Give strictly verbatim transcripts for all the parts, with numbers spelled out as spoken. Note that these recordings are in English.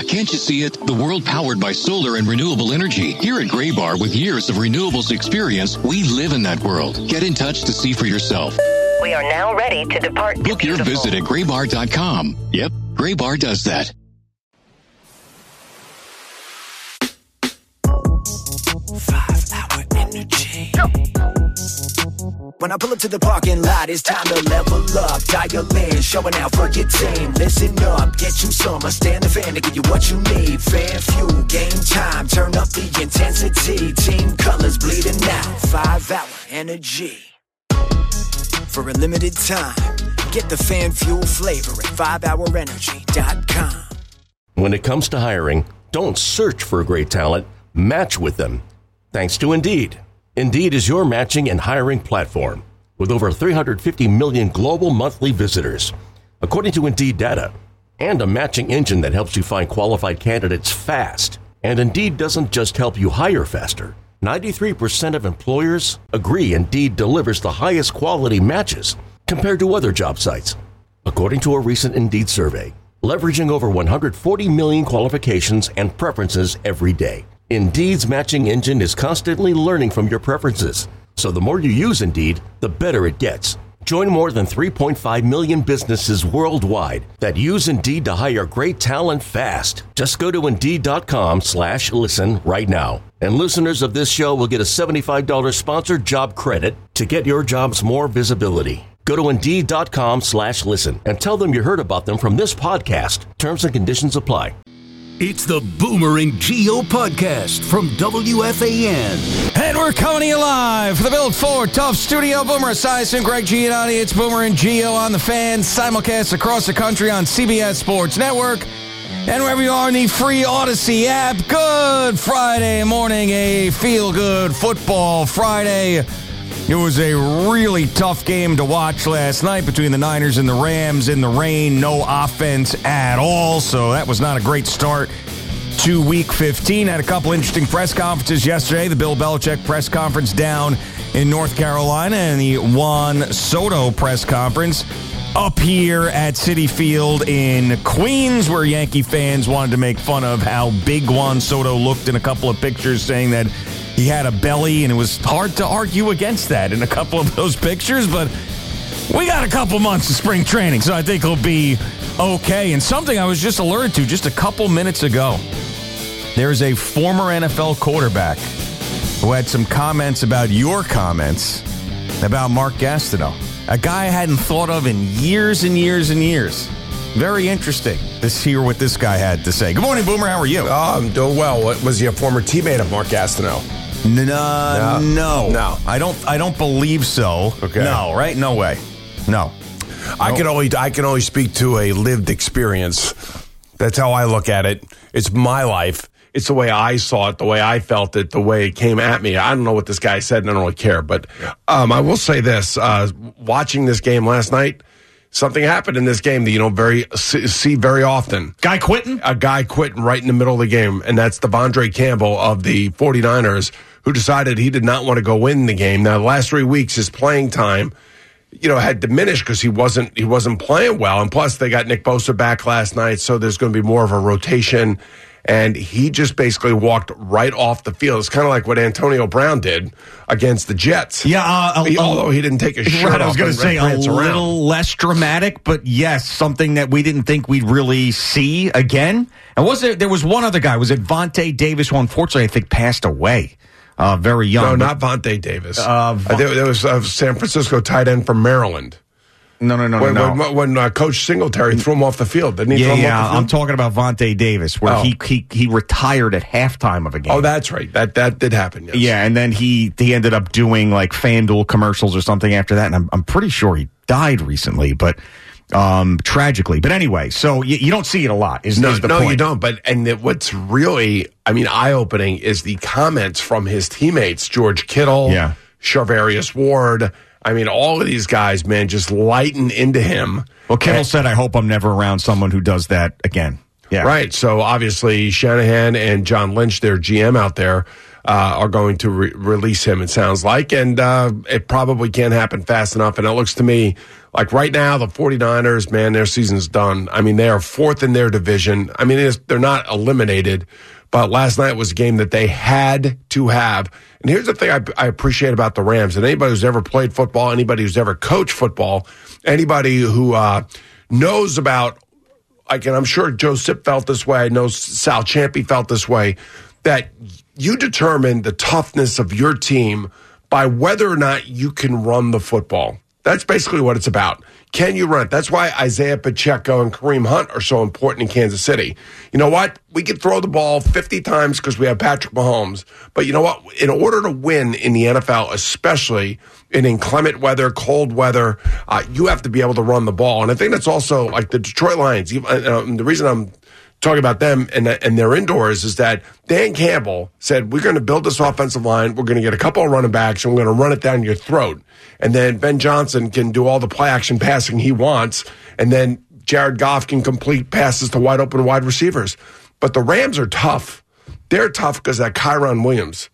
can't you see it? The world powered by solar and renewable energy. Here at Graybar, with years of renewables experience, we live in that world. Get in touch to see for yourself. We are now ready to depart. Book your visit at graybar dot com. Yep, Graybar does that. Five hour energy. When I pull up to the parking lot, it's time to level up. Dial in, showing out for your team. Listen up, get you some. I stand the fan to give you what you need. Fan fuel, game time. Turn up the intensity. Team colors bleeding out. Five hour energy. For a limited time, get the fan fuel flavor at five hour energy dot com. When it comes to hiring, don't search for great talent, match with them. Thanks to Indeed. Indeed is your matching and hiring platform with over three hundred fifty million global monthly visitors, according to Indeed data, and a matching engine that helps you find qualified candidates fast. And Indeed doesn't just help you hire faster. ninety-three percent of employers agree Indeed delivers the highest quality matches compared to other job sites, according to a recent Indeed survey, leveraging over one hundred forty million qualifications and preferences every day. Indeed's matching engine is constantly learning from your preferences, so the more you use Indeed, the better it gets. Join more than three point five million businesses worldwide that use Indeed to hire great talent fast. Just go to Indeed.com slash listen right now. And listeners of this show will get a seventy-five dollars sponsored job credit to get your jobs more visibility. Go to Indeed.com slash listen and tell them you heard about them from this podcast. Terms and conditions apply. It's the Boomer and Geo podcast from W F A N. And we're coming to you live for the Built Ford Tough Studio. Boomer Esiason, Greg Giannotti. It's Boomer and Geo on the Fan, simulcast across the country on C B S Sports Network and wherever you are in the free Odyssey app. Good Friday morning, a feel-good football Friday. It was a really tough game to watch last night between the Niners and the Rams in the rain. No offense at all, so that was not a great start to Week fifteen. Had a couple interesting press conferences yesterday. The Bill Belichick press conference down in North Carolina and the Juan Soto press conference up here at Citi Field in Queens, where Yankee fans wanted to make fun of how big Juan Soto looked in a couple of pictures, saying that he had a belly, and it was hard to argue against that in a couple of those pictures, but we got a couple months of spring training, so I think he'll be okay. And something I was just alerted to just a couple minutes ago, there's a former N F L quarterback who had some comments about your comments about Mark Gastineau, a guy I hadn't thought of in years and years and years. Very interesting to hear what this guy had to say. Good morning, Boomer. How are you? Oh, I'm doing well. Was he a former teammate of Mark Gastineau? No, no, no, no. I don't. I don't believe so. Okay. No, right? No way. No. I nope. can only. I can only speak to a lived experience. That's how I look at it. It's my life. It's the way I saw it, the way I felt it, the way it came at me. I don't know what this guy said, and I don't really care. But um, I will say this: uh, watching this game last night, something happened in this game that you don't very see very often. Guy quitting? A guy quitting right in the middle of the game, and that's Devondre Campbell of the 49ers, who decided he did not want to go in the game. Now, the last three weeks, his playing time, you know, had diminished because he wasn't he wasn't playing well, and plus they got Nick Bosa back last night, so there's going to be more of a rotation. And he just basically walked right off the field. It's kind of like what Antonio Brown did against the Jets. Yeah, uh, he, although he didn't take his shirt right, off. I was going to say a little around. less dramatic, but yes, something that we didn't think we'd really see again. And was there? There was one other guy. Was it Vontae Davis, who unfortunately I think passed away uh, very young? No, not Vontae Davis. Uh, Von- uh, there, there was a San Francisco tight end from Maryland. No, no, no, when, no. When, when uh, Coach Singletary threw him off the field, didn't he? Yeah, throw him yeah. off the field? I'm talking about Vontae Davis, where oh. he, he he retired at halftime of a game. Oh, that's right. That that did happen. Yes. Yeah, and then he he ended up doing like FanDuel commercials or something after that, and I'm I'm pretty sure he died recently, but um, tragically. But anyway, so you, you don't see it a lot. Is, no, is the no, point. you don't. But and it, what's really, I mean, eye opening is the comments from his teammates, George Kittle, yeah. Charvarius Ward. I mean, all of these guys, man, just lighten into him. Well, Kittle and, said, I hope I'm never around someone who does that again. Yeah. Right. So, obviously, Shanahan and John Lynch, their G M out there, uh, are going to re- release him, it sounds like. And uh, it probably can't happen fast enough. And it looks to me like right now, the 49ers, man, their season's done. I mean, they are fourth in their division. I mean, it's, they're not eliminated, but last night was a game that they had to have. And here's the thing I, I appreciate about the Rams, and anybody who's ever played football, anybody who's ever coached football, anybody who uh, knows about, like, and I'm sure Joe Sipp felt this way, I know Sal Ciampi felt this way, that you determine the toughness of your team by whether or not you can run the football. That's basically what it's about. Can you run it? That's why Isaiah Pacheco and Kareem Hunt are so important in Kansas City. You know what? We could throw the ball fifty times because we have Patrick Mahomes. But you know what? In order to win in the N F L, especially in inclement weather, cold weather, uh, you have to be able to run the ball. And I think that's also like the Detroit Lions. Uh, the reason I'm talking about them and, and their indoors is that Dan Campbell said, we're going to build this offensive line. We're going to get a couple of running backs, and we're going to run it down your throat. And then Ben Johnson can do all the play-action passing he wants, and then Jared Goff can complete passes to wide-open wide receivers. But the Rams are tough. They're tough because of that Kyron Williams.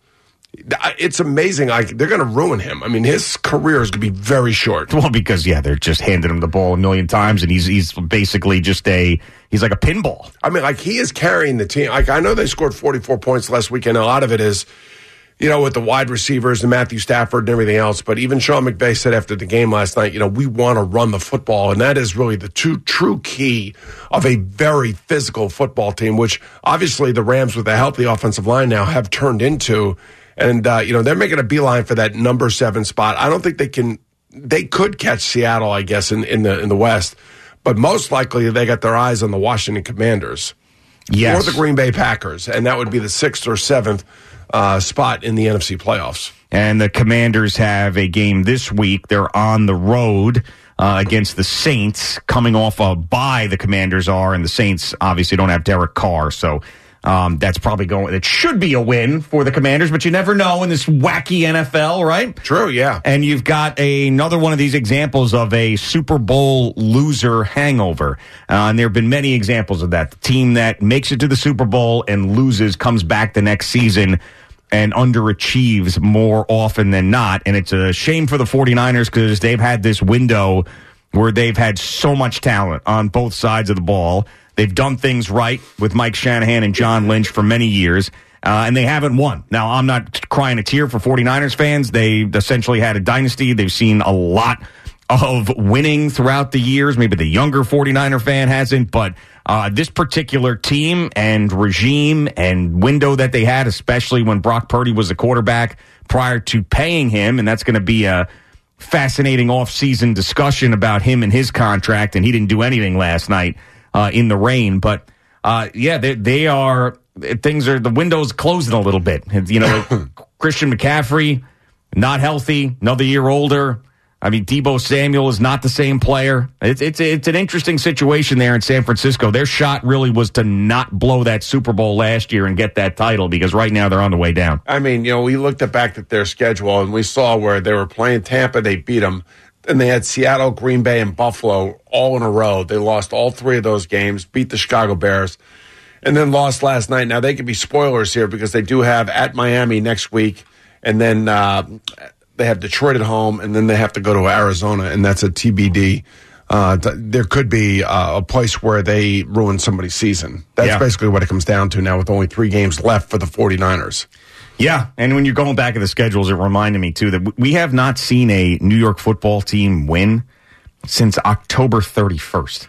It's amazing. Like, they're going to ruin him. I mean, his career is going to be very short. Well, because, yeah, they're just handing him the ball a million times, and he's he's basically just a – he's like a pinball. I mean, like, he is carrying the team. Like, I know they scored forty-four points last weekend. A lot of it is, you know, with the wide receivers and Matthew Stafford and everything else. But even Sean McVay said after the game last night, you know, we want to run the football. And that is really the true, true key of a very physical football team, which obviously the Rams with a healthy offensive line now have turned into. And, uh, you know, they're making a beeline for that number seven spot. I don't think they can – they could catch Seattle, I guess, in, in the in the West. But most likely they got their eyes on the Washington Commanders. Yes. Or the Green Bay Packers. And that would be the sixth or seventh uh, spot in the N F C playoffs. And the Commanders have a game this week. They're on the road uh, against the Saints, coming off a bye, the Commanders are. And the Saints obviously don't have Derek Carr, so – Um, that's probably going, it should be a win for the Commanders, but you never know in this wacky N F L, right? True, yeah. And you've got a, another one of these examples of a Super Bowl loser hangover. Uh, and there have been many examples of that. The team that makes it to the Super Bowl and loses comes back the next season and underachieves more often than not. And it's a shame for the 49ers because they've had this window where they've had so much talent on both sides of the ball. They've done things right with Mike Shanahan and John Lynch for many years, uh, and they haven't won. Now, I'm not crying a tear for 49ers fans. They essentially had a dynasty. They've seen a lot of winning throughout the years. Maybe the younger 49er fan hasn't, but uh, this particular team and regime and window that they had, especially when Brock Purdy was a quarterback prior to paying him, and that's going to be a fascinating offseason discussion about him and his contract, and he didn't do anything last night. Uh, in the rain, but uh, yeah, they, they are things are the window's closing a little bit. You know, Christian McCaffrey not healthy, another year older. I mean, Deebo Samuel is not the same player. It's it's it's an interesting situation there in San Francisco. Their shot really was to not blow that Super Bowl last year and get that title because right now they're on the way down. I mean, you know, we looked at back at their schedule and we saw where they were playing Tampa, they beat them. And they had Seattle, Green Bay, and Buffalo all in a row. They lost all three of those games, beat the Chicago Bears, and then lost last night. Now, they could be spoilers here because they do have at Miami next week, and then uh, they have Detroit at home, and then they have to go to Arizona, and that's a T B D. Uh, th- there could be uh, a place where they ruin somebody's season. That's yeah. basically what it comes down to now with only three games left for the 49ers. Yeah, and when you're going back at the schedules, it reminded me, too, that we have not seen a New York football team win since October thirty-first.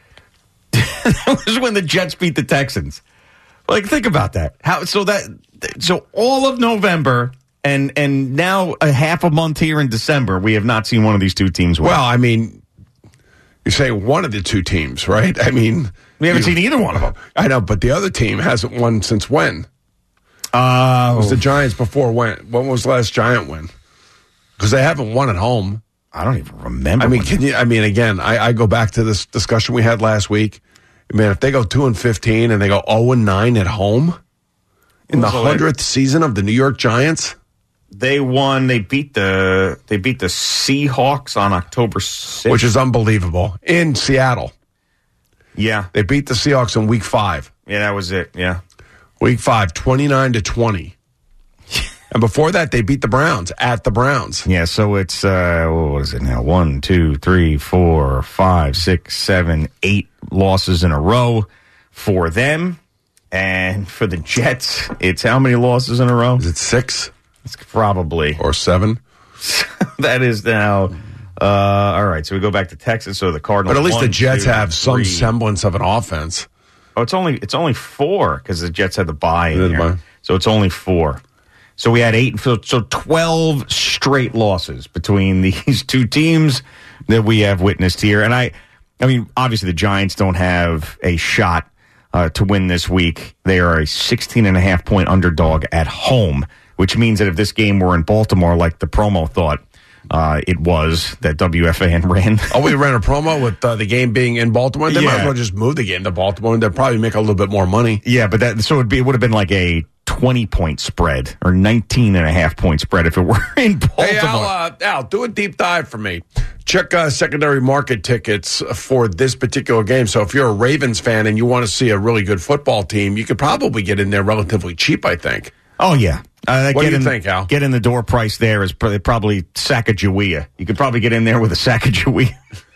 That was when the Jets beat the Texans. Like, think about that. How so that so all of November and and now a half a month here in December, we have not seen one of these two teams win. Well, I mean, you say one of the two teams, right? I mean, we haven't you, seen either one of them. I know, but the other team hasn't won since when? Uh, it was the Giants before when? When was the last Giant win? Because they haven't won at home. I don't even remember. I mean, can you? I mean, again, I, I go back to this discussion we had last week. I mean, if they go two and fifteen and they go zero and nine at home in the hundredth season of the New York Giants, they won. They beat the they beat the Seahawks on October sixth, which is unbelievable in Seattle. Yeah, they beat the Seahawks in Week Five. Yeah, that was it. Yeah. Week five, twenty-nine to twenty. And before that, they beat the Browns at the Browns. Yeah, so it's, uh, what is it now? One, two, three, four, five, six, seven, eight losses in a row for them. And for the Jets, it's how many losses in a row? Is it six? It's probably. Or seven? That is now, uh, all right, so we go back to Texas, so the Cardinals. But at least one, the Jets two, have some three. semblance of an offense. Oh, it's only it's only four because the Jets had the bye in Yeah, the there. bye. So it's only four. So we had eight, so, so twelve straight losses between these two teams that we have witnessed here. And I, I mean, obviously the Giants don't have a shot uh, to win this week. They are a sixteen and a half point underdog at home, which means that if this game were in Baltimore, like the promo thought uh, it was that W F A N ran. Oh, we ran a promo with uh, the game being in Baltimore. They Yeah. might as well just move the game to Baltimore, and they'll probably make a little bit more money. Yeah, but that so it'd be, it would have been like a twenty-point spread or nineteen and a half point spread if it were in Baltimore. Hey, Al, uh, Al, do a deep dive for me. Check uh, secondary market tickets for this particular game. So if you're a Ravens fan and you want to see a really good football team, you could probably get in there relatively cheap, I think. Oh, yeah. Uh, What do get you in, think, Al? Get in the door price there is probably, probably Sacagawea. You could probably get in there with a Sacagawea.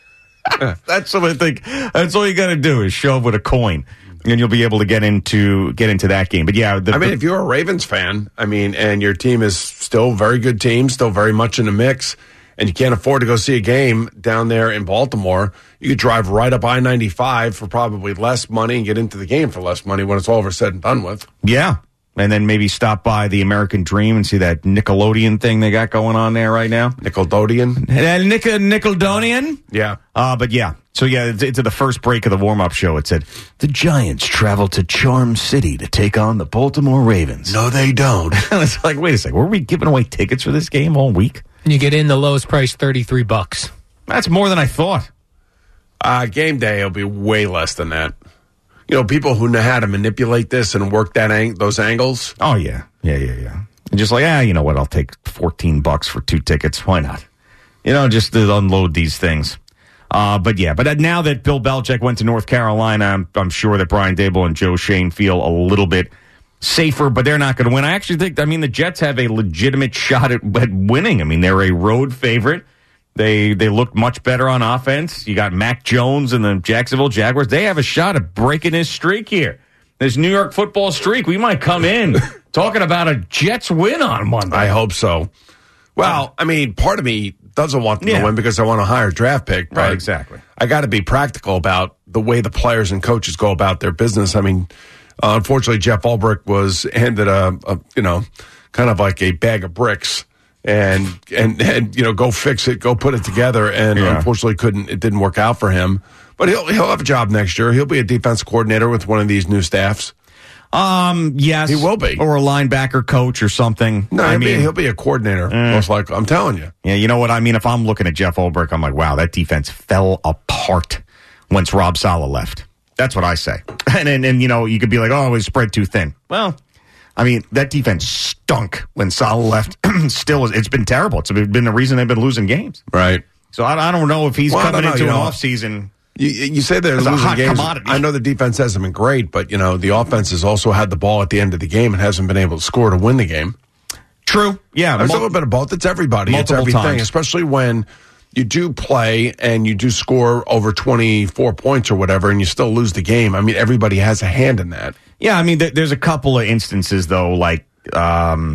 That's what I think. That's all you got to do is show up with a coin, and you'll be able to get into get into that game. But yeah, the, I mean, the, if you're a Ravens fan, I mean, and your team is still a very good team, still very much in the mix, and you can't afford to go see a game down there in Baltimore, you could drive right up I ninety-five for probably less money and get into the game for less money when it's all over said and done with. yeah, and then maybe stop by the American Dream and see that Nickelodeon thing they got going on there right now. Nickelodeon. Uh, Nick- Nickelodeon. Yeah. Uh, but yeah, so yeah, it's, it's at the first break of the warm-up show. It said, the Giants travel to Charm City to take on the Baltimore Ravens. No, they don't. And it's like, wait a second, were we giving away tickets for this game all week? You get in the lowest price, thirty-three bucks. That's more than I thought. Uh, game day will be way less than that. You know, people who know how to manipulate this and work that ang- those angles. Oh, yeah. Yeah, yeah, yeah. And just like, ah, you know what, I'll take fourteen bucks for two tickets. Why not? You know, just to unload these things. Uh, but yeah, but now that Bill Belichick went to North Carolina, I'm, I'm sure that Brian Daboll and Joe Shane feel a little bit safer, but they're not going to win. I actually think, I mean, the Jets have a legitimate shot at, at winning. I mean, they're a road favorite. They they look much better on offense. You got Mac Jones and the Jacksonville Jaguars. They have a shot at breaking this streak here. This New York football streak. We might come in talking about a Jets win on Monday. I hope so. Well, I mean, part of me doesn't want them Yeah. to win because I want a higher draft pick. Right, but exactly. I got to be practical about the way the players and coaches go about their business. I mean, uh, unfortunately, Jeff Ulbrich was handed a, a, you know, kind of like a bag of bricks. And, and, and, you know, go fix it, go put it together. And Yeah. unfortunately couldn't, it didn't work out for him, but he'll, he'll have a job next year. He'll be a defense coordinator with one of these new staffs. Um, yes. He will be. Or a linebacker coach or something. No, I he'll, mean, be, he'll be a coordinator, most likely. I'm telling you. yeah, you know what? I mean, if I'm looking at Jeff Ulbrich, I'm like, wow, that defense fell apart once Rob Saleh left. That's what I say. And, and, and you know, you could be like, oh, it was spread too thin. Well, I mean, that defense stunk when Saleh left. Still, it's been terrible. It's been the reason they've been losing games. Right. So I, I don't know if he's Well, I coming don't know, into you an know. offseason. You, you say they're It's a losing hot games. commodity. I know the defense hasn't been great, but, you know, the offense has also had the ball at the end of the game and hasn't been able to score to win the game. True. Yeah. There's a mul- little bit of both. It's everybody. It's Multiple everything, times. especially when you do play and you do score over twenty-four points or whatever and you still lose the game. I mean, everybody has a hand in that. Yeah, I mean, th- there's a couple of instances, though, like, um,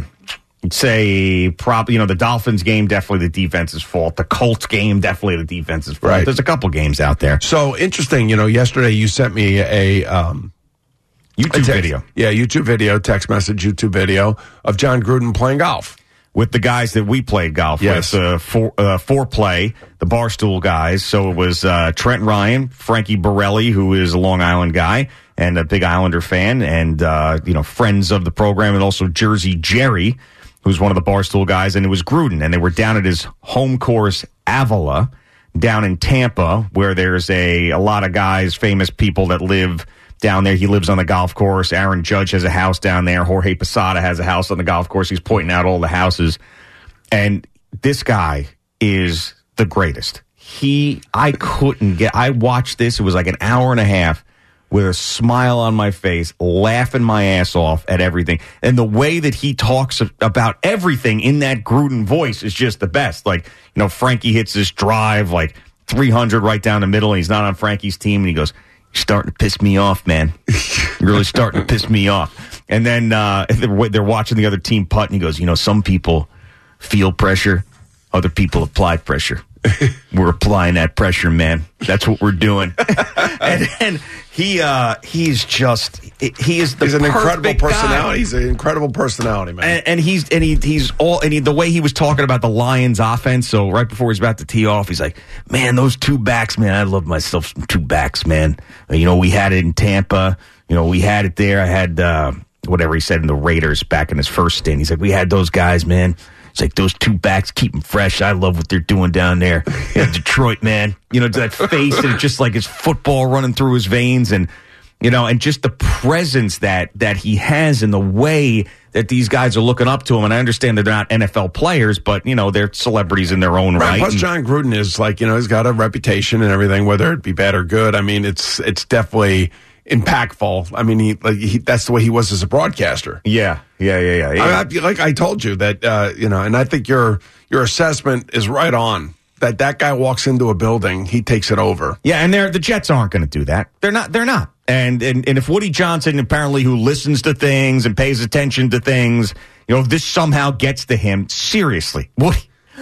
say, prop, you know, the Dolphins game, definitely the defense's fault. The Colts game, definitely the defense's fault. Right. There's a couple games out there. So interesting. You know, yesterday you sent me a, um, YouTube a text- video Yeah, YouTube video, text message, YouTube video of John Gruden playing golf. with the guys that we played golf Yes. with, uh, for, uh, foreplay, the Barstool guys. So it was uh, Trent Ryan, Frankie Borelli, who is a Long Island guy and a big Islander fan, and, uh, you know, friends of the program, and also Jersey Jerry, who's one of the Barstool guys, and it was Gruden. And they were down at his home course, Avila, down in Tampa, where there's a, a lot of guys, famous people that live down there. He lives on the golf course. Aaron Judge has a house down there. Jorge Posada has a house on the golf course. He's pointing out all the houses. And this guy is the greatest. He, I couldn't get, I watched this. It was like an hour and a half with a smile on my face, laughing my ass off at everything. And the way that he talks about everything in that Gruden voice is just the best. Like, you know, Frankie hits this drive, like three hundred right down the middle, and he's not on Frankie's team, and he goes, "You're starting to piss me off, man. You're really starting to piss me off." And then uh, they're, they're watching the other team putt, and he goes, "You know, some people feel pressure, other people apply pressure. We're applying that pressure, man. That's what we're doing." And then he uh, he's just he is the he's an incredible personality. Guy. He's an incredible personality, man. And, and he's and he he's all and he, the way he was talking about the Lions offense. So right before he's about to tee off, he's like, "Man, those two backs, man. I love myself some two backs, man. You know, we had it in Tampa. You know, we had it there. I had uh, whatever he said in the Raiders back in his first stint. He's like, we had those guys, man." It's like those two backs keep them fresh. I love what they're doing down there in Detroit, man. You know, that face and just like his football running through his veins, and you know, and just the presence that that he has in the way that these guys are looking up to him. And I understand they're not N F L players, but you know, they're celebrities in their own right. right. Plus, and, John Gruden is like, you know, he's got a reputation and everything, whether it be bad or good. I mean, it's it's definitely impactful. I mean, he, like, he that's the way he was as a broadcaster. Yeah, yeah, yeah, yeah. yeah. I mean, I, like I told you that, uh, you know, and I think your your assessment is right on. That that guy walks into a building, he takes it over. Yeah, and they're, the Jets aren't going to do that. They're not. They're not. And, and and if Woody Johnson, apparently, who listens to things and pays attention to things, you know, if this somehow gets to him, seriously, Woody,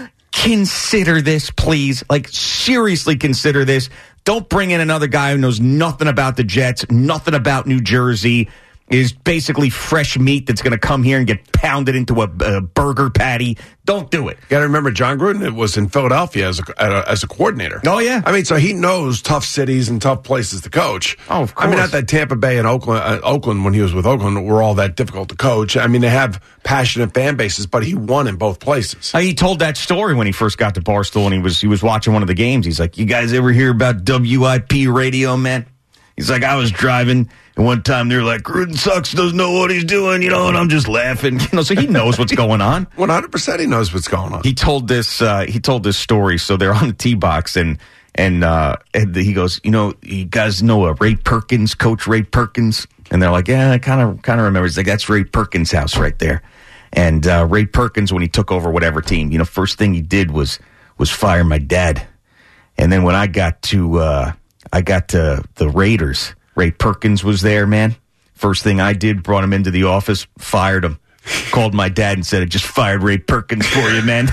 consider this, please. Like, seriously, consider this. Don't bring in another guy who knows nothing about the Jets, nothing about New Jersey, is basically fresh meat that's going to come here and get pounded into a, a burger patty. Don't do it. You got to remember, John Gruden was in Philadelphia as a, as a coordinator. Oh, yeah. I mean, so he knows tough cities and tough places to coach. Oh, of course. I mean, not that Tampa Bay and Oakland, uh, Oakland when he was with Oakland, were all that difficult to coach. I mean, they have passionate fan bases, but he won in both places. Uh, he told that story when he first got to Barstool, and he was he was watching one of the games. He's like, "You guys ever hear about W I P radio, man?" He's like, "I was driving, and one time they were like, Gruden sucks, doesn't know what he's doing, you know, and I'm just laughing." You know, so he knows what's going on. one hundred percent he knows what's going on. He told this uh, he told this story. So they're on the tee box, and and, uh, and he goes, "You know, you guys know uh, Ray Perkins, Coach Ray Perkins?" And they're like, "Yeah, I kind of kind of remember." He's like, "That's Ray Perkins' house right there." And uh, Ray Perkins, when he took over whatever team, you know, first thing he did was was fire my dad. And then when I got to uh, I got to the Raiders, Ray Perkins was there, man. First thing I did, brought him into the office, fired him, called my dad and said, "I just fired Ray Perkins for you, man."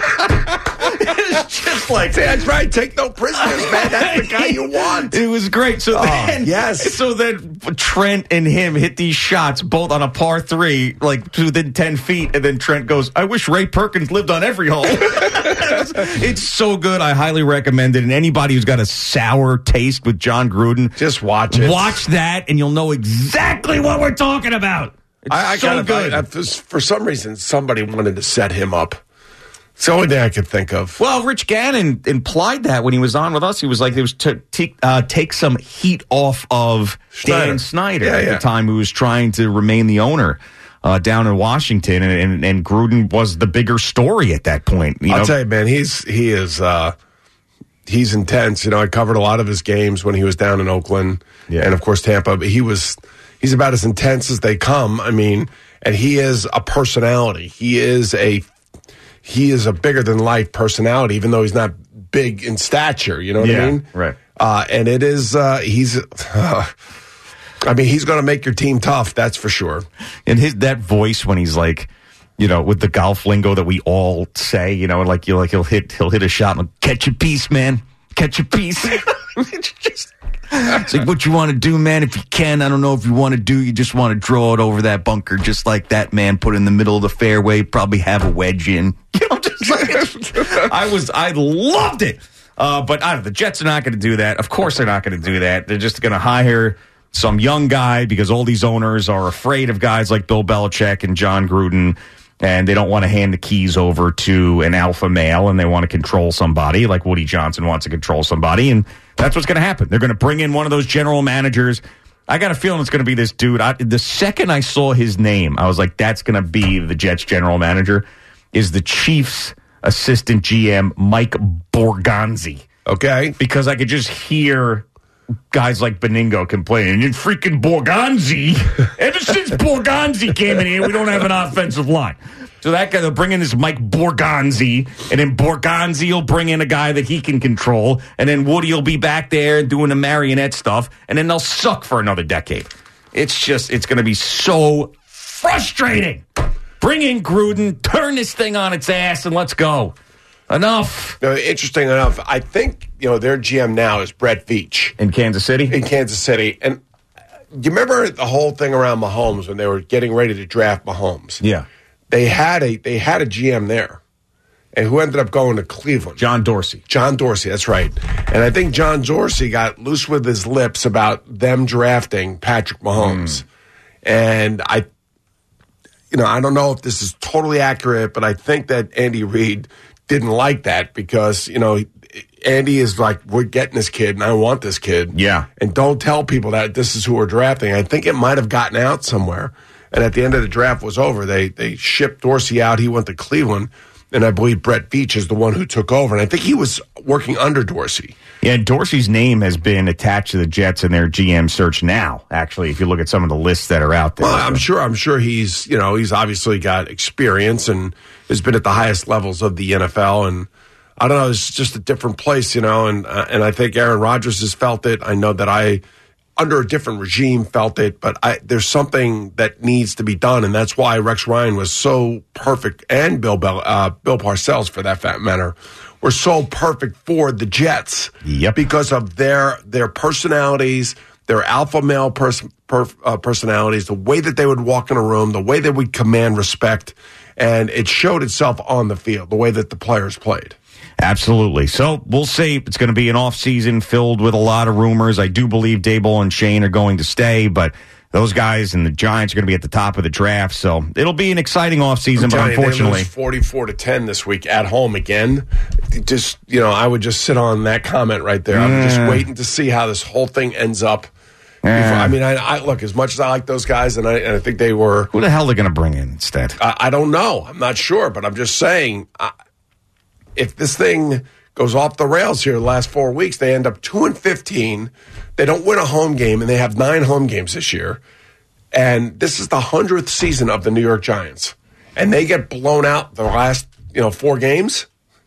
It's just like, that's right. Take no prisoners, man. That's the guy you want. It was great. So oh, then, yes. So then Trent and him hit these shots both on a par three, like to within ten feet, and then Trent goes, "I wish Ray Perkins lived on every hole." It's so good. I highly recommend it. And anybody who's got a sour taste with John Gruden, just watch it. Watch that, and you'll know exactly what we're talking about. It's I, I so gotta, good. I, I, for some reason, somebody wanted to set him up. It's the only thing I could think of. Well, Rich Gannon implied that when he was on with us. He was like, it was to take, uh, take some heat off of Snyder. Dan Snyder Yeah, at yeah. the time, who was trying to remain the owner uh, down in Washington. And, and, and Gruden was the bigger story at that point. You I'll know? tell you, man, he's he is uh, he's intense. You know, I covered a lot of his games when he was down in Oakland, Yeah. and of course Tampa. But he was he's about as intense as they come. I mean, and he is a personality. He is a he is a bigger than life personality, even though he's not big in stature. You know what Yeah, I mean? right. Uh, and it is uh, he's. Uh, I mean, he's going to make your team tough. That's for sure. And his that voice when he's like, you know, with the golf lingo that we all say, you know, like you like he'll hit he'll hit a shot and catch a piece, man, catch a piece. It's just, it's like, what you want to do, man. If you can, I don't know if you want to do. You just want to draw it over that bunker, just like that, man. Put it in the middle of the fairway. Probably have a wedge in. You know, just like, I was, I loved it. Uh, but I don't know, the Jets are not going to do that. Of course, they're not going to do that. They're just going to hire some young guy because all these owners are afraid of guys like Bill Belichick and John Gruden, and they don't want to hand the keys over to an alpha male, and they want to control somebody like Woody Johnson wants to control somebody, and that's what's going to happen. They're going to bring in one of those general managers. I got a feeling it's going to be this dude. I, the second I saw his name, I was like, that's going to be the Jets general manager, is the Chiefs assistant G M, Mike Borgonzi. Okay. Because I could just hear guys like Beningo complaining. And freaking Borgonzi, ever since Borgonzi came in here, we don't have an offensive line. So that guy, they'll bring in this Mike Borgonzi, and then Borgonzi will bring in a guy that he can control, and then Woody will be back there doing the marionette stuff, and then they'll suck for another decade. It's just, it's going to be so frustrating. Bring in Gruden, turn this thing on its ass, and let's go. Enough. You know, interesting enough, I think, you know, their G M now is Brett Veach. In Kansas City? In Kansas City. And you remember the whole thing around Mahomes when they were getting ready to draft Mahomes? Yeah. They had a they had a G M there, and who ended up going to Cleveland? John Dorsey. John Dorsey, that's right. And I think John Dorsey got loose with his lips about them drafting Patrick Mahomes. Mm. And I, you know, I don't know if this is totally accurate, but I think that Andy Reid didn't like that because, you know, Andy is like, we're getting this kid, and I want this kid. Yeah. And don't tell people that this is who we're drafting. I think it might have gotten out somewhere. And at the end of the draft was over. They they shipped Dorsey out. He went to Cleveland. And I believe Brett Veach is the one who took over. And I think he was working under Dorsey. Yeah, and Dorsey's name has been attached to the Jets in their G M search now, actually, if you look at some of the lists that are out there. Well, I'm sure I'm sure he's, you know, he's obviously got experience and has been at the highest levels of the N F L. And I don't know, it's just a different place, you know. And, uh, and I think Aaron Rodgers has felt it. I know that I... under a different regime, felt it, but I, there's something that needs to be done, and that's why Rex Ryan was so perfect, and Bill Bell, uh, Bill Parcells, for that fat matter, were so perfect for the Jets. Yep. Because of their their personalities, their alpha male pers- per, uh, personalities, the way that they would walk in a room, the way they would command respect, and it showed itself on the field, the way that the players played. Absolutely. So we'll see. It's going to be an offseason filled with a lot of rumors. I do believe Daboll and Shane are going to stay, but those guys and the Giants are going to be at the top of the draft. So it'll be an exciting offseason, but unfortunately. They lose forty-four to ten this week at home again. Just, you know, I would just sit on that comment right there. I'm just waiting to see how this whole thing ends up. Before, I mean, I, I look, as much as I like those guys, and I, and I think they were. Who the hell are they going to bring in instead? I, I don't know. I'm not sure, but I'm just saying. I, If this thing goes off the rails here the last four weeks, they end up two and fifteen. They don't win a home game, and they have nine home games this year. And this is the hundredth season of the New York Giants, and they get blown out the last, you know, four games.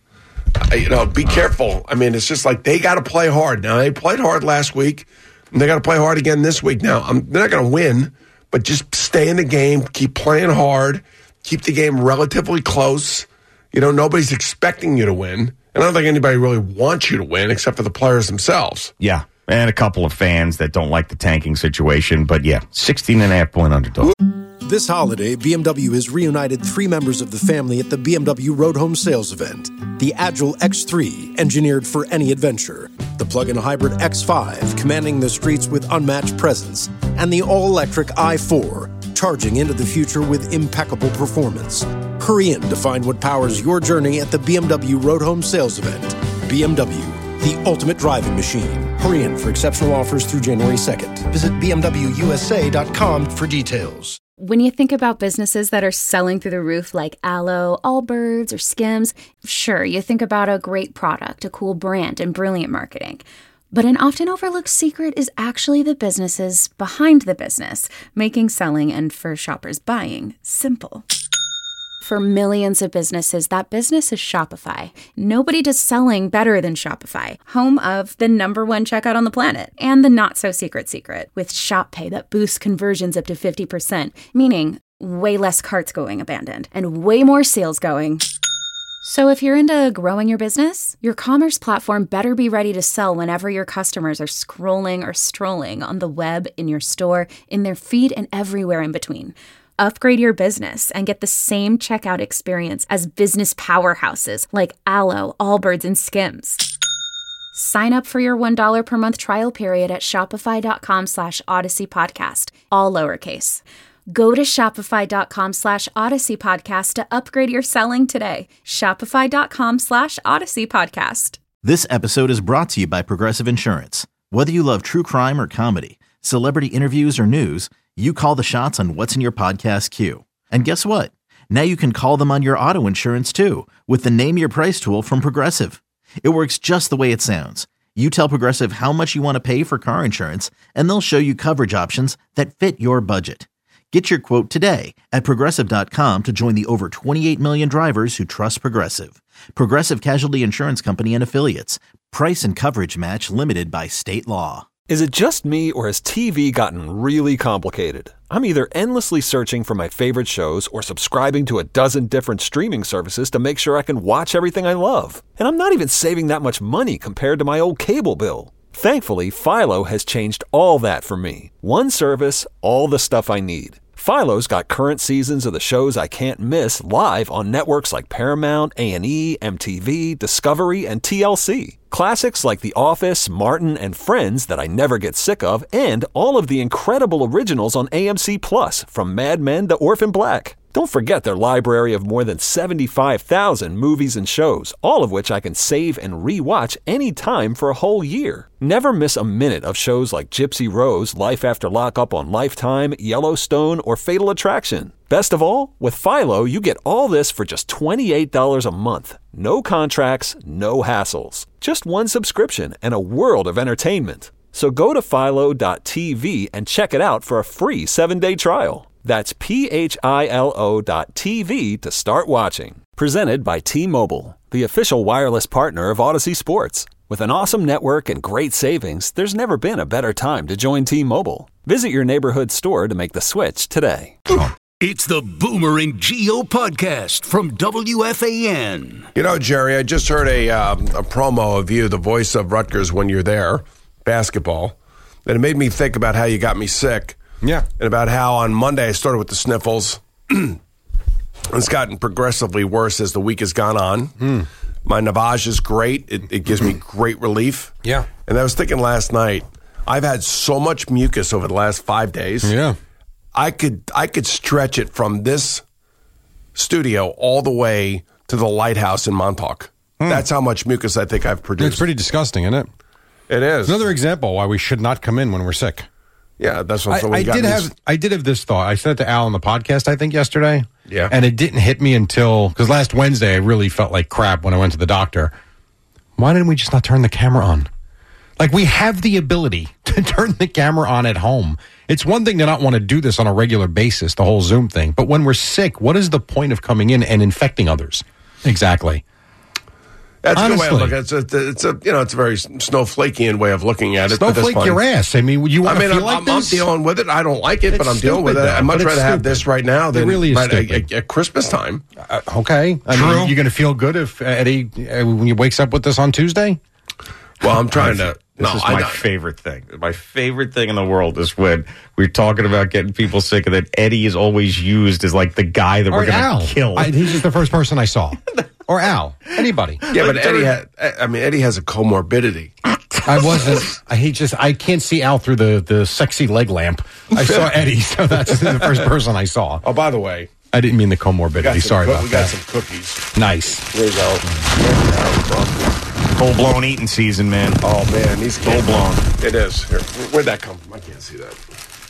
You know, be careful. I mean, it's just like they got to play hard. Now they played hard last week, and they got to play hard again this week. Now I'm, they're not going to win, but just stay in the game, keep playing hard, keep the game relatively close. You know, nobody's expecting you to win. And I don't think anybody really wants you to win except for the players themselves. Yeah, and a couple of fans that don't like the tanking situation. But yeah, sixteen and a half point underdog. This holiday, B M W has reunited three members of the family at the B M W Road Home Sales Event. The Agile X three, engineered for any adventure. The plug-in hybrid X five, commanding the streets with unmatched presence. And the all-electric i four, charging into the future with impeccable performance. Hurry in to find what powers your journey at the B M W Road Home Sales Event. B M W, the ultimate driving machine. Hurry in for exceptional offers through January second. Visit b m w u s a dot com for details. When you think about businesses that are selling through the roof like Aloe, Allbirds, or Skims, sure, you think about a great product, a cool brand, and brilliant marketing. But an often overlooked secret is actually the businesses behind the business, making selling and for shoppers buying simple. For millions of businesses, that business is Shopify. Nobody does selling better than Shopify, home of the number one checkout on the planet and the not-so-secret secret with Shop Pay that boosts conversions up to fifty percent, meaning way less carts going abandoned and way more sales going. So if you're into growing your business, your commerce platform better be ready to sell whenever your customers are scrolling or strolling on the web, in your store, in their feed, and everywhere in between. Upgrade your business and get the same checkout experience as business powerhouses like Aloe, Allbirds, and Skims. Sign up for your one dollar per month trial period at shopify.com slash Odyssey Podcast, all lowercase. Go to shopify.com slash Odyssey Podcast to upgrade your selling today. Shopify.com slash Odyssey Podcast. This episode is brought to you by Progressive Insurance. Whether you love true crime or comedy, celebrity interviews or news, you call the shots on what's in your podcast queue. And guess what? Now you can call them on your auto insurance too with the Name Your Price tool from Progressive. It works just the way it sounds. You tell Progressive how much you want to pay for car insurance, and they'll show you coverage options that fit your budget. Get your quote today at Progressive dot com to join the over twenty-eight million drivers who trust Progressive. Progressive Casualty Insurance Company and Affiliates. Price and coverage match limited by state law. Is it just me, or has T V gotten really complicated? I'm either endlessly searching for my favorite shows or subscribing to a dozen different streaming services to make sure I can watch everything I love. And I'm not even saving that much money compared to my old cable bill. Thankfully, Philo has changed all that for me. One service, all the stuff I need. Philo's got current seasons of the shows I can't miss live on networks like Paramount, A and E, M T V, Discovery, and T L C. Classics like The Office, Martin, and Friends that I never get sick of, and all of the incredible originals on A M C Plus, from Mad Men to Orphan Black. Don't forget their library of more than seventy-five thousand movies and shows, all of which I can save and re-watch anytime for a whole year. Never miss a minute of shows like Gypsy Rose, Life After Lockup on Lifetime, Yellowstone, or Fatal Attraction. Best of all, with Philo, you get all this for just twenty-eight dollars a month. No contracts, no hassles. Just one subscription and a world of entertainment. So go to philo dot t v and check it out for a free seven-day trial. That's P H I L O dot T V to start watching. Presented by T-Mobile, the official wireless partner of Odyssey Sports. With an awesome network and great savings, there's never been a better time to join T-Mobile. Visit your neighborhood store to make the switch today. It's the Boomer and Geo podcast from W F A N. You know, Jerry, I just heard a, um, a promo of you, the voice of Rutgers when you're there, basketball, and it made me think about how you got me sick. Yeah. And about how on Monday I started with the sniffles. It's gotten progressively worse as the week has gone on. Mm. My Navage is great. It, it gives me great relief. Yeah. And I was thinking last night, I've had so much mucus over the last five days. Yeah. I could I could stretch it from this studio all the way to the lighthouse in Montauk. Hmm. That's how much mucus I think I've produced. It's pretty disgusting, isn't it? It is. Another example why we should not come in when we're sick. Yeah, that's what I, I did these. have. I did have this thought. I said it to Al on the podcast, I think, yesterday. Yeah. And it didn't hit me until, because last Wednesday I really felt like crap when I went to the doctor. Why didn't we just not turn the camera on? Like, we have the ability to turn the camera on at home. It's one thing to not want to do this on a regular basis, the whole Zoom thing. But when we're sick, what is the point of coming in and infecting others? Exactly. That's Honestly. a good way of looking at it. It's a, it's a, you know, it's a very snowflakean way of looking at it. but that's Snowflake fine. your ass. I mean, you want I mean, to feel I'm, like I'm, I'm this? dealing with it. I don't like it, It's but I'm dealing with it. stupid, I'd much though, but rather it's have stupid. this right now It than really is right at, stupid. at, at Christmas time. Uh, okay. I True. mean, you're going to feel good if Eddie, uh, when he wakes up with this on Tuesday? Well, I'm trying to. This no, is I my know. favorite thing. My favorite thing in the world is when we're talking about getting people sick, and that Eddie is always used as like the guy that Or we're going Al. to kill. I, he's just the first person I saw. Or Al. Anybody. Yeah, but Eddie had. I mean, Eddie has a comorbidity. I wasn't. He just. I can't see Al through the, the sexy leg lamp. I saw Eddie, so that's the first person I saw. Oh, by the way, I didn't mean the we got comorbidity. some Sorry coo- about we got that. some cookies. Nice. There you go. Full blown eating season, man. Oh man, these Full kids. blown. It is. Here, where'd that come from? I can't see that.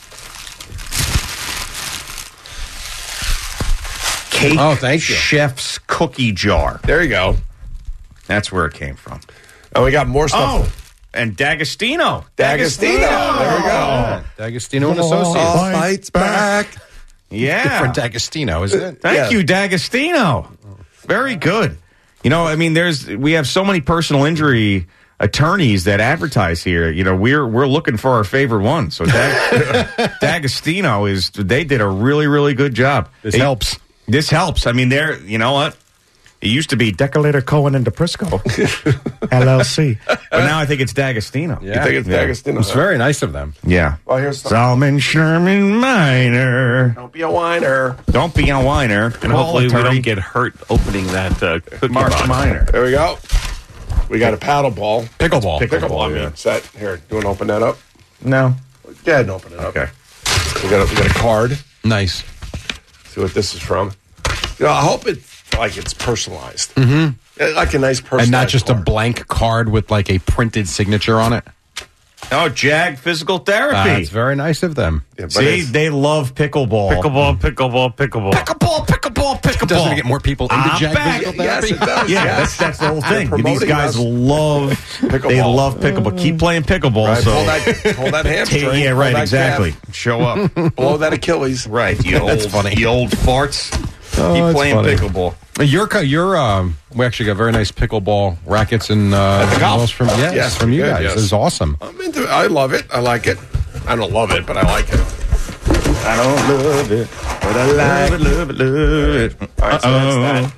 Cake Oh, thank you. Chef's cookie jar. There you go. That's where it came from. And we got more stuff. Oh, and D'Agostino. D'Agostino. There we go. D'Agostino and Associates. Oh, fights back. Yeah. Different D'Agostino, isn't it? Thank Yeah. you, D'Agostino. Very good. You know, I mean, there's we have so many personal injury attorneys that advertise here. You know, we're we're looking for our favorite one. So Dag- D'Agostino is they did a really really good job. This They- helps. This helps. I mean, they're you know what. It used to be Decolator Cohen and DePrisco, L L C. But now I think it's D'Agostino. You think it's D'Agostino? It's very nice of them. Yeah. Well, here's some. Solomon Sherman Minor. Don't be a whiner. Don't be a whiner. And hopefully we don't get hurt opening that uh, cookie Mark box. Minor. There we go. We got a paddle ball. Pickleball. Pickleball, I yeah. mean, set. Here, do you want to open that up? No. Go ahead and open it up. Okay. We got a, we got a card. Nice. See what this is from. You know, I hope it's like it's personalized. Mm-hmm. Like a nice personalized And not just card. a blank card with like a printed signature on it. Oh, Jag Physical Therapy. Uh, it's very nice of them. Yeah, See, they love pickleball. Pickleball, pickleball, pickleball. Pickleball, pickleball, pickleball. Doesn't it get more people into I'm Jag back. Physical Therapy? Yes, it does. Yeah, yes. that's that's the whole thing. They're These guys us. love Pickleball. They love pickleball. Keep playing pickleball. Right, So pull that, pull that hamstring. yeah, pull right, that exactly. calf, Show up. blow that Achilles. Right, you old, That's funny. you old farts. Oh, Keep that's playing funny. pickleball. Your, co- your, um, we actually got very nice pickleball rackets and uh, balls from yes, Yes, from you good, guys. yes. This is awesome. I'm into it. I love it. I like it. I don't love it, but I like it. I don't love it, but I like it, love it, love it. All right, so that's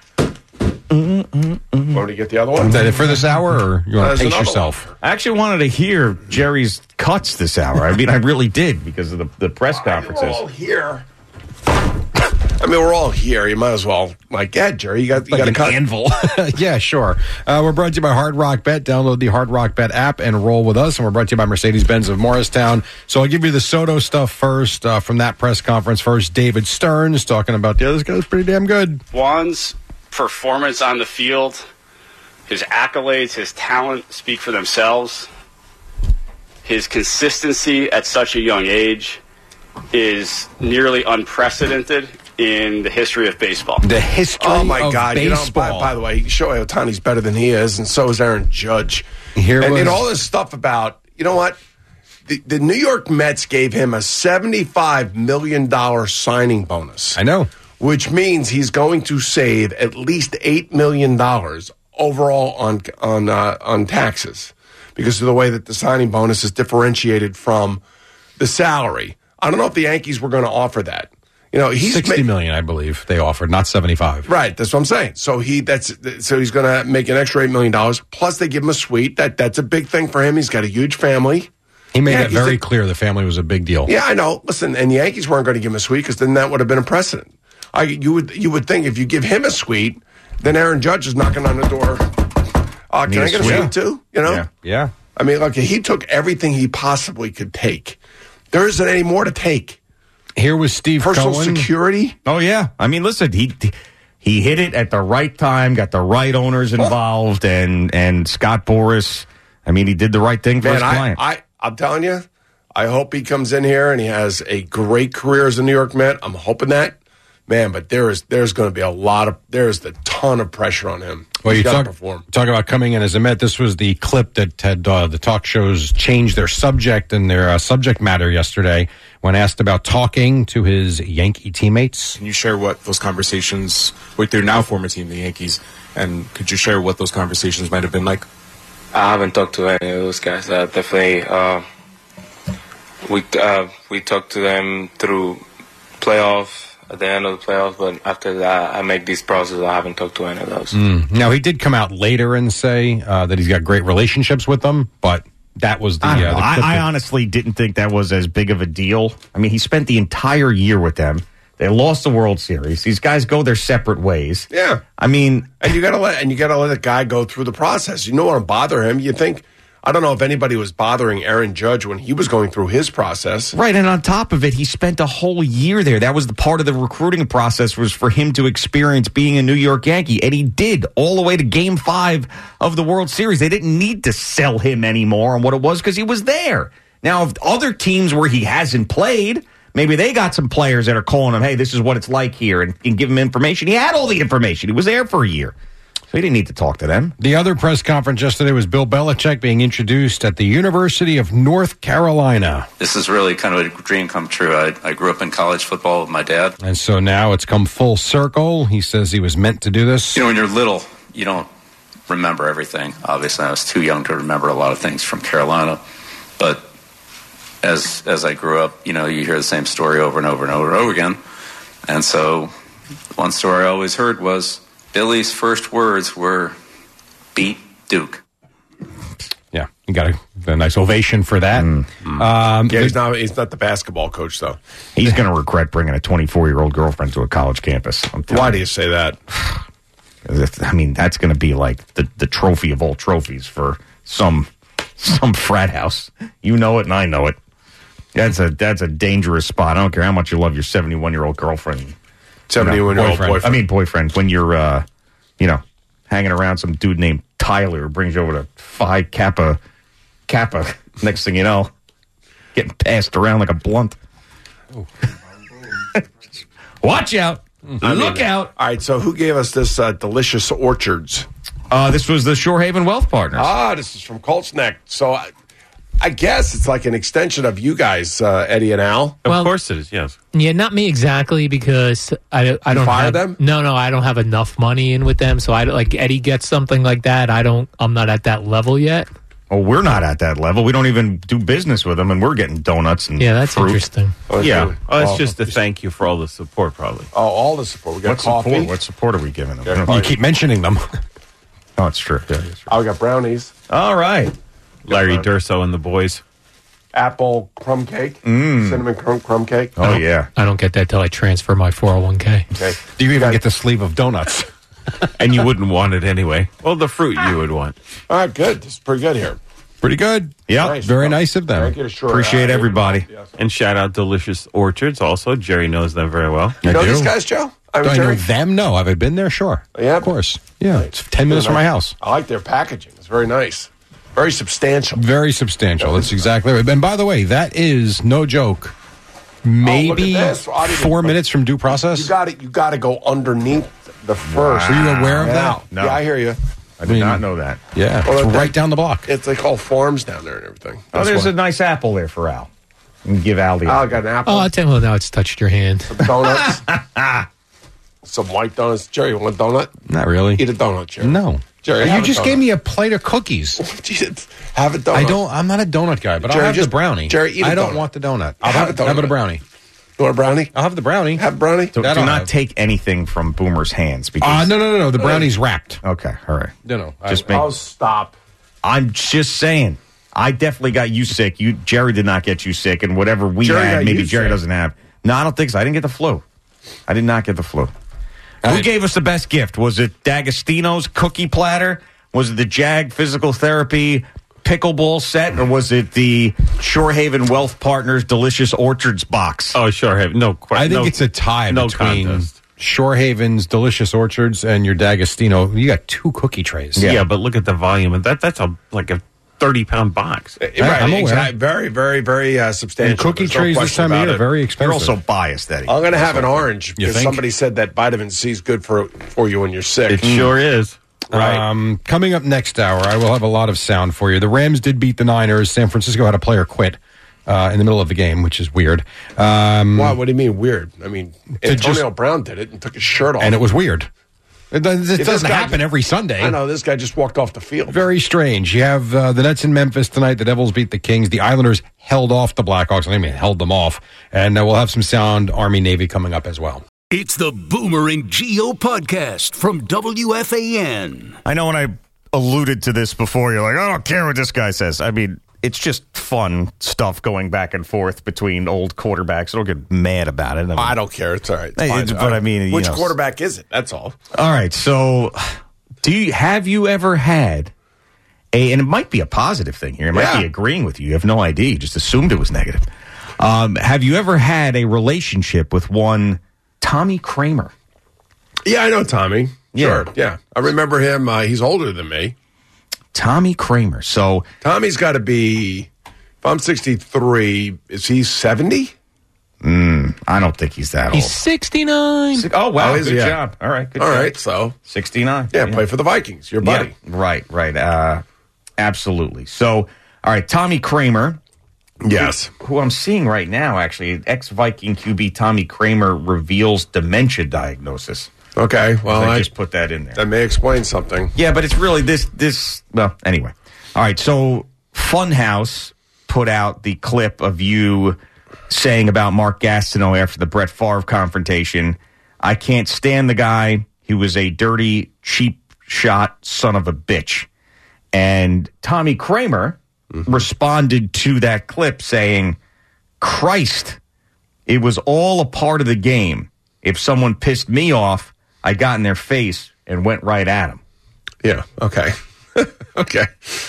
that. Want to get the other one? Is that it for this hour, or you want There's to pace another yourself? I actually wanted to hear Jerry's cuts this hour. I mean, I really did because of the, the press We're conferences. all here. I mean, we're all here. You might as well, like, yeah, Jerry, you got you Like got a an cut. anvil. Yeah, sure. Uh, we're brought to you by Hard Rock Bet. Download the Hard Rock Bet app and roll with us. And we're brought to you by Mercedes-Benz of Morristown. So I'll give you the Soto stuff first uh, from that press conference. First, David Stearns talking about, yeah, this guy's pretty damn good. Juan's performance on the field, his accolades, his talent speak for themselves. His consistency at such a young age is nearly unprecedented in the history of baseball. The history Oh my of God! baseball. You know, by, by the way, Shohei Ohtani's better than he is, and so is Aaron Judge. Here and, was- and all this stuff about, you know what? The, the New York Mets gave him a seventy-five million dollars signing bonus. I know. Which means he's going to save at least eight million dollars overall on on uh, on taxes because of the way that the signing bonus is differentiated from the salary. I don't know if the Yankees were going to offer that. You know, he's sixty ma- million, I believe they offered, not seventy-five. Right, that's what I'm saying. So he that's so he's going to make an extra eight million dollars. Plus, they give him a suite. That that's a big thing for him. He's got a huge family. He made Yeah, it very he's a- clear the family was a big deal. Yeah, I know. Listen, and the Yankees weren't going to give him a suite because then that would have been a precedent. I you would you would think if you give him a suite, then Aaron Judge is knocking on the door. Uh, Need can a I get a suite? suite too? You know. Yeah. Yeah. I mean, look, he took everything he possibly could take. There isn't any more to take. Here was Steve Personal Cohen. security. Oh yeah, I mean, listen, he he hit it at the right time, got the right owners involved, and and Scott Boras. I mean, he did the right thing for Man, his I, client. I, I'm telling you, I hope he comes in here and he has a great career as a New York Met. I'm hoping that, man. But there is there's going to be a lot of there's a ton of pressure on him. Well, He's you gotta talk, perform. talk about coming in as a Met. This was the clip that had uh, the talk shows changed their subject and their uh, subject matter yesterday when asked about talking to his Yankee teammates. Can you share what those conversations with your now former team, the Yankees, and could you share what those conversations might have been like? I haven't talked to any of those guys. Uh, definitely, uh, we uh, we talked to them through playoff at the end of the playoffs, but after that, I make these process. I haven't talked to any of those. Mm. Now, he did come out later and say uh, that he's got great relationships with them, but that was the. I, don't uh, know. the I, clip I that- honestly didn't think that was as big of a deal. I mean, he spent the entire year with them. They lost the World Series. These guys go their separate ways. Yeah, I mean, and you got to let and you got to let a guy go through the process. You don't want to bother him. You think. I don't know if anybody was bothering Aaron Judge when he was going through his process. Right, and on top of it, he spent a whole year there. That was the part of the recruiting process was for him to experience being a New York Yankee, and he did all the way to Game Five of the World Series. They didn't need to sell him anymore on what it was because he was there. Now, if other teams where he hasn't played, maybe they got some players that are calling him, "Hey, this is what it's like here," and, and give him information. He had all the information. He was there for a year. So he didn't need to talk to them. The other press conference yesterday was Bill Belichick being introduced at the University of North Carolina. This is really kind of a dream come true. I, I grew up in college football with my dad. And so now it's come full circle. He says he was meant to do this. You know, when you're little, you don't remember everything. Obviously, I was too young to remember a lot of things from Carolina. But as as I grew up, you know, you hear the same story over and over and over and over again. And so one story I always heard was Billy's first words were, beat Duke. Yeah, you got a, a nice ovation for that. Mm. Um, Yeah, he's not he's not the basketball coach though. He's going to regret bringing a twenty-four-year-old girlfriend to a college campus. I'm telling Why do you say that? I mean, that's going to be like the, the trophy of all trophies for some some frat house. You know it, and I know it. That's a that's a dangerous spot. I don't care how much you love your seventy-one-year-old girlfriend. seventy-one-year-old boyfriend. boyfriend. I mean, boyfriend. When you're, uh, you know, hanging around some dude named Tyler who brings you over to Phi Kappa Kappa Next thing you know, getting passed around like a blunt. Watch out. I Look mean, out. All right, so who gave us this uh, delicious orchards? Uh, this was the Shorehaven Wealth Partners. Ah, this is from Colts Neck. So I, I guess it's like an extension of you guys, uh, Eddie and Al. Of course it is, yes. Yeah, not me exactly because I, I You don't fire have, them? No, no, I don't have enough money in with them. So I don't- like Eddie gets something like that. I don't. I'm not at that level yet. Oh, we're not at that level. We don't even do business with them, and we're getting donuts and Yeah, that's fruit. interesting. Oh, Yeah. really? Oh, it's Oh, just a thank you for all the support, probably. Oh, all the support. We got What coffee. support? What support are we giving them? Yeah, You keep mentioning them. Oh, it's true. Yeah, it's true. Oh, we got brownies, All right. Larry Durso and the boys. apple crumb cake, Mm. cinnamon crumb, crumb cake. Oh, yeah. I don't get that till I transfer my four oh one k. Okay. Do you even get the sleeve of donuts? And you wouldn't want it anyway. Well, the fruit you would want. All right, good. This is pretty good here. Pretty good. Yeah. Nice. Very nice of them. Thank you to Shore. Appreciate Uh, everybody. Yes. And shout out Delicious Orchards also. Jerry knows them very well. You I know do. these guys, Joe? I Do mean, I know Jerry? them? No. Have I been there? Sure. Yeah. Of course. Yeah. It's ten minutes from my house. I like their packaging. It's very nice. Very substantial. Very substantial. That's exactly right. And by the way, that is no joke. Maybe this. I didn't- four minutes from due process. You got it. You got to go underneath the first. Were you aware of Yeah. that? No. Yeah, I hear you. I did mean- not know that. Yeah. Well, It's that- right down the block. It's like all farms down there and everything. Oh, That's there's why. a nice apple there for Al. And give Al the I apple. got an apple. Oh, I tell you, now it's touched your hand. Donuts. Some white donuts. Jerry, you want a donut? Not really. Eat a donut, Jerry. No. Jerry, you have a just donut. gave me a plate of cookies. Jesus, have a donut. I don't. I'm not a donut guy, but Jerry, I'll have just- the brownie. Jerry, eat a I don't donut. want the donut. I'll Have have, a donut. have it a brownie. You want a brownie? I'll have the brownie. Have a brownie? Do, do That I'll not have. take anything from Boomer's hands. Because Uh, no, no, no, no. The brownie's wrapped. Okay, all right. No, no. I- Just make, Oh, stop. I'm just saying. I definitely got you sick. You, Jerry did not get you sick, and whatever we Jerry got had, maybe you Jerry sick. doesn't have. No, I don't think so. I didn't get the flu. I did not get the flu. Who I- gave us the best gift? Was it D'Agostino's cookie platter? Was it the Jag Physical Therapy pickleball set, or was it the Shorehaven Wealth Partners Delicious Orchards box? Oh, sure. Have no question. I think no, it's a tie no between contest. Shorehaven's Delicious Orchards and your D'Agostino. You got two cookie trays. Yeah. but look at the volume. And that that's a like a thirty pound box. Right, I'm aware. exactly. Very, very, very uh, substantial. And cookie There's no trays this question time of about year it. are very expensive. You're also biased, Eddie. I'm going to have an orange You because think? somebody said that vitamin C is good for for you when you're sick. It sure is. Right. Um, coming up next hour, I will have a lot of sound for you. The Rams did beat the Niners. San Francisco had a player quit uh, in the middle of the game, which is weird. Um, Why? What do you mean weird? I mean, It Antonio just- Brown did it and took his shirt off. And it was weird. It, does- it Yeah, this doesn't guy happen just- every Sunday. I know. This guy just walked off the field. Very strange. You have uh, the Nets in Memphis tonight. The Devils beat the Kings. The Islanders held off the Blackhawks. I mean, held them off. And uh, we'll have some sound Army Navy coming up as well. It's the Boomer and Geo podcast from W F A N. I know when I alluded to this before, you're like, I don't care what this guy says. I mean, it's just fun stuff going back and forth between old quarterbacks. I don't get mad about it. I, mean, I don't care. It's all right. It's Hey, fine. it's- but I mean, you which know- quarterback is it? That's all. All right, so do you have you ever had a, and it might be a positive thing here. It might Yeah. be agreeing with you. You have no idea. You just assumed it was negative. Um, have you ever had a relationship with one Tommy Kramer? Yeah, I know Tommy. Yeah. Sure. Yeah, I remember him. Uh, he's older than me. Tommy Kramer. So Tommy's got to be. If I'm sixty-three, is he seventy? mm, I don't think he's that He's old. sixty-nine. Oh wow, Oh, is good he? Yeah. job. All right, good All job. right, so sixty-nine. yeah, play for the Vikings. Your buddy. Yeah, right, right. Uh, absolutely. So, all right, Tommy Kramer. Yes. Who, who I'm seeing right now, actually, ex-Viking Q B Tommy Kramer reveals dementia diagnosis. Okay. Well, I I, just put that in there. that may explain something. Yeah, but it's really this, this, well, anyway. All right, so Funhouse put out the clip of you saying about Mark Gastineau after the Brett Favre confrontation, I can't stand the guy. He was a dirty, cheap shot son of a bitch. And Tommy Kramer mm-hmm. responded to that clip saying, Christ, it was all a part of the game. If someone pissed me off, I got in their face and went right at him. Yeah. Okay. okay.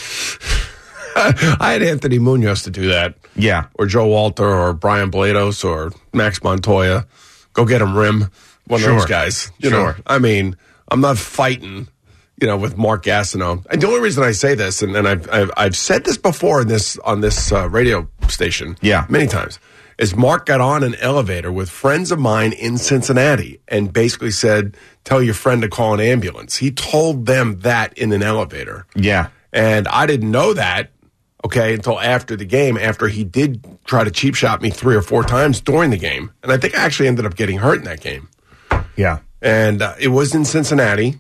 I had Anthony Munoz to do that. Yeah. Or Joe Walter or Brian Blados or Max Montoya. Go get him, Rim. One Sure. of those guys. You Sure. know, I mean, I'm not fighting you know, with Mark Gastineau. And the only reason I say this, and, and I've, I've I've said this before in this on this uh, radio station, yeah, many times, is Mark got on an elevator with friends of mine in Cincinnati and basically said, "Tell your friend to call an ambulance." He told them that in an elevator. Yeah, and I didn't know that. Okay, until after the game, after he did try to cheap shot me three or four times during the game, and I think I actually ended up getting hurt in that game. Yeah, and uh, it was in Cincinnati.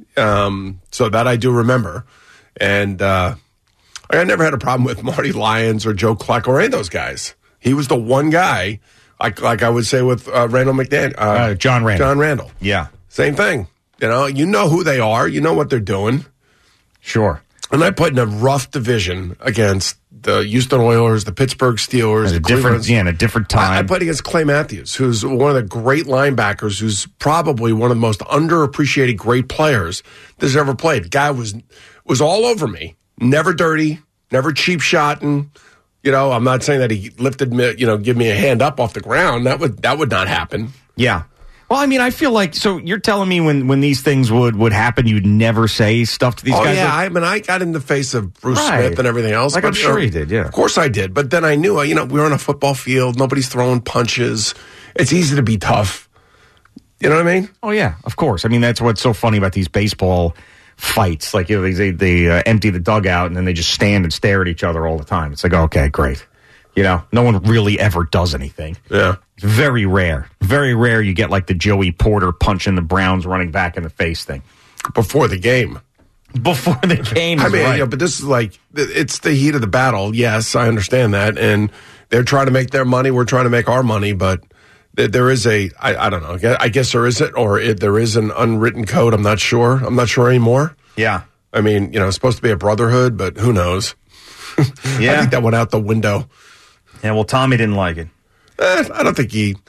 Um, so that I do remember. And uh, I never had a problem with Marty Lyons or Joe Kleck or any of those guys. He was the one guy, like, like I would say with uh, Randall McDaniel. Uh, uh, John Randall. John Randall. Yeah. Same thing. You know, you know who they are. You know what they're doing. Sure. And I put in a rough division against the Houston Oilers, the Pittsburgh Steelers. At a different, yeah, in a different time. I, I played against Clay Matthews, who's one of the great linebackers, who's probably one of the most underappreciated great players that's ever played. Guy was was all over me. Never dirty, never cheap shotting. You know, I'm not saying that he lifted me, you know, give me a hand up off the ground. That would that would not happen. Yeah. Well, I mean, I feel like, so you're telling me when, when these things would, would happen, you'd never say stuff to these oh, guys? yeah, like, I mean, I got in the face of Bruce right. Smith and everything else. Like, but, I'm sure uh, you did, yeah. Of course I did. But then I knew, you know, we were on a football field. Nobody's throwing punches. It's easy to be tough. You know what I mean? Oh, yeah, of course. I mean, that's what's so funny about these baseball fights. Like, you know, they, they uh, empty the dugout and then they just stand and stare at each other all the time. It's like, okay, great. You know, no one really ever does anything. Yeah. It's very rare. Very rare you get like the Joey Porter punching the Browns running back in the face thing. Before the game. Before the game. I mean, right. you know, but this is like, it's the heat of the battle. Yes, I understand that. And they're trying to make their money. We're trying to make our money. But there is a, I, I don't know. I guess there isn't, or it, there is an unwritten code. I'm not sure. I'm not sure anymore. Yeah. I mean, you know, it's supposed to be a brotherhood, but who knows? Yeah. I think that went out the window. Yeah, well, Tommy didn't like it. Eh, I don't think he.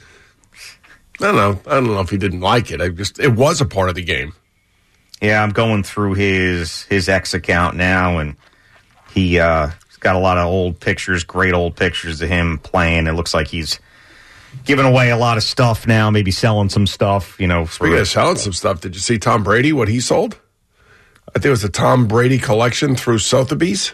I don't know. I don't know if he didn't like it. I just it was a part of the game. Yeah, I'm going through his his X account now, and he uh, he's got a lot of old pictures, great old pictures of him playing. It looks like he's giving away a lot of stuff now, maybe selling some stuff. You know, speaking of selling some stuff, did you see Tom Brady? What he sold? I think it was the Tom Brady collection through Sotheby's.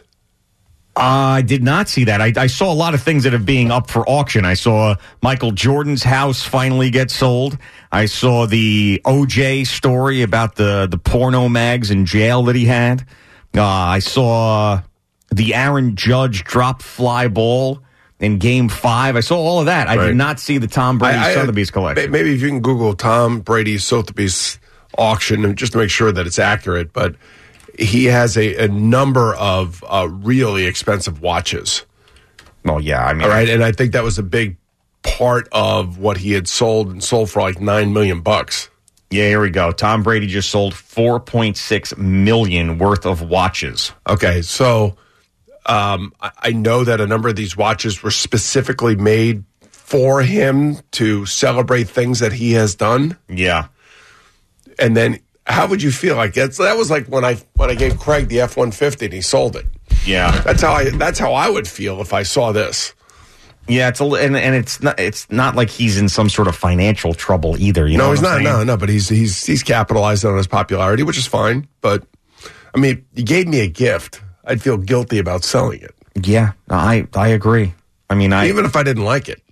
I did not see that. I, I saw a lot of things that are being up for auction. I saw Michael Jordan's house finally get sold. I saw the O J story about the, the porno mags in jail that he had. Uh, I saw the Aaron Judge drop fly ball in Game Five. I saw all of that. I Right. did not see the Tom Brady I- I- Sotheby's collection. Maybe if you can Google Tom Brady Sotheby's auction just to make sure that it's accurate, but he has a, a number of uh, really expensive watches. Well, yeah, I mean, all right, and I think that was a big part of what he had sold and sold for like nine million bucks. Yeah, here we go. Tom Brady just sold four point six million worth of watches. Okay, so um, I, I know that a number of these watches were specifically made for him to celebrate things that he has done. Yeah, and then. How would you feel? Like that's, that was like when I when I gave Craig the F one fifty and he sold it. Yeah, that's how I that's how I would feel if I saw this. Yeah, it's a, and and it's not it's not like he's in some sort of financial trouble either. You know, no, he's what I'm not. saying? No, no, but he's he's he's capitalized on his popularity, which is fine. But I mean, you gave me a gift. I'd feel guilty about selling it. Yeah, I I agree. I mean, I even if I didn't like it.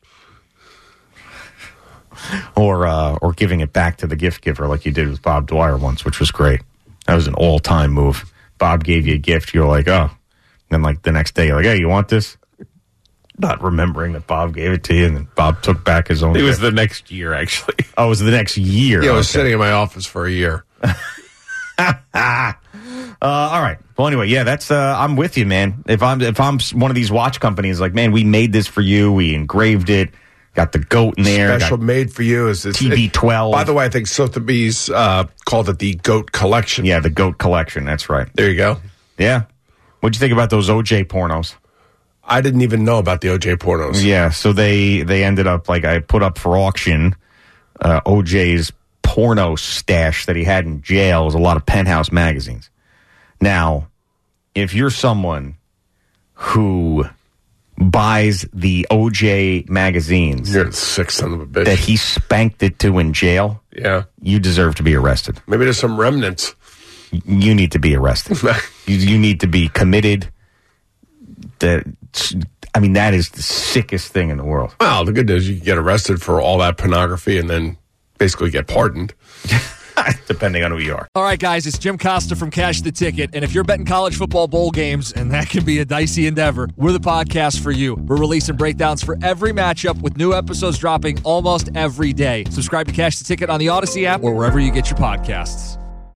Or uh, or giving it back to the gift giver like you did with Bob Dwyer once, which was great. That was an all-time move. Bob gave you a gift, you're like, oh. And then like the next day, you're like, hey, you want this? Not remembering that Bob gave it to you, and then Bob took back his own It gift. was the next year, actually. Oh, it was the next year. Yeah, I was Okay. sitting in my office for a year. uh, all right. Well, anyway, yeah, that's. Uh, I'm with you, man. If I'm if I'm one of these watch companies, like, man, we made this for you. We engraved it. Got the goat in there. Special got made for you is this T B twelve. By the way, I think Sotheby's uh, called it the Goat Collection. Yeah, the Goat Collection. That's right. There you go. Yeah. What'd you think about those O J pornos? I didn't even know about the O J pornos. Yeah, so they they ended up, like, I put up for auction uh, O J's porno stash that he had in jail. It was a lot of Penthouse magazines. Now, if you're someone who buys the O J magazines, you're a sick son of a bitch, that he spanked it to in jail, yeah, you deserve to be arrested. Maybe there's some remnants. you need to be arrested. you, you need to be committed. That I mean, that is the sickest thing in the world. Well, the good news, you can get arrested for all that pornography and then basically get pardoned. Depending on who you are. All right, guys, it's Jim Costa from Cash the Ticket. And if you're betting college football bowl games, and that can be a dicey endeavor, we're the podcast for you. We're releasing breakdowns for every matchup with new episodes dropping almost every day. Subscribe to Cash the Ticket on the Odyssey app or wherever you get your podcasts.